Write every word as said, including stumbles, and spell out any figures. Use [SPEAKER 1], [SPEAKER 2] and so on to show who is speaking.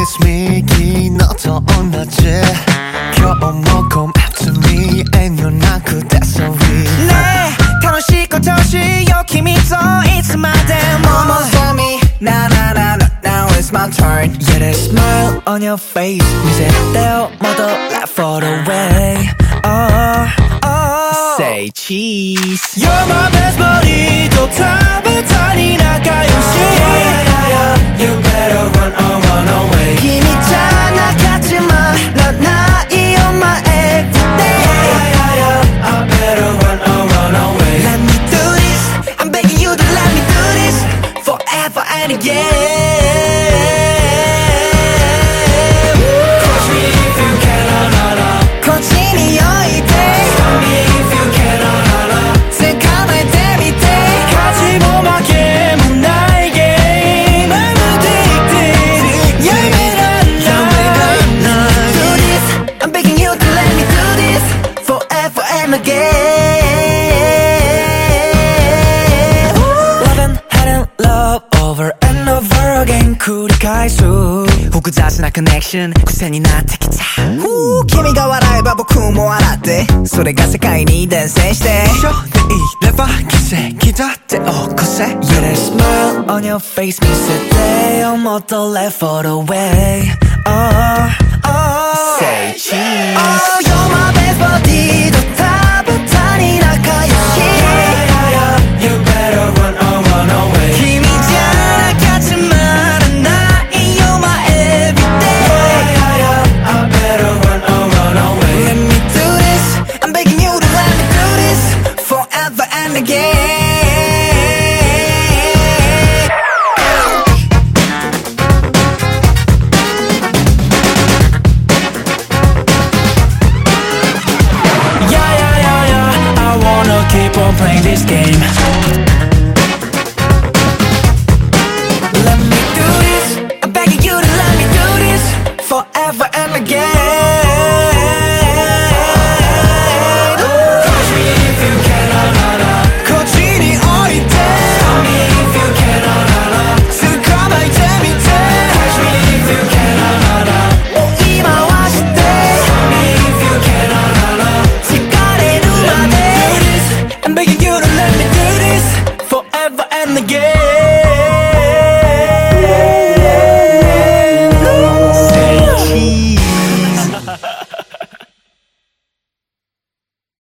[SPEAKER 1] it's me 昨日と同じ今日も come after me 遠慮なく that's all we
[SPEAKER 2] ねえ楽しいことしよう君といつまでも
[SPEAKER 1] Almost on me
[SPEAKER 2] Na na na na now it's my turn Yeah that smile on your face 見せてよもっと Laugh for the way Oh oh Say cheese You're my best buddy と食べたり仲良し You better run or run away 君じゃなかちまらないよ my everyday I better run or run away Let me do this I'm begging you to let me do this Forever and again Crush me if you can, oh no no こっちにおいて Stop me if you can, oh no no 捕まえてみて勝ちも負けもないゲーム I'm addicted やめらんない Do this I'm begging you to let me do this Forever and again Love and hate and love over and over again 繰り返す複雑なコネクション癖になってきた君が笑えば僕も笑ってそれが世界に伝染して一緒でいれば奇跡だって起こせ Yeah that smile on your face 見せてよもっと Left for the way Oh oh Say cheese Oh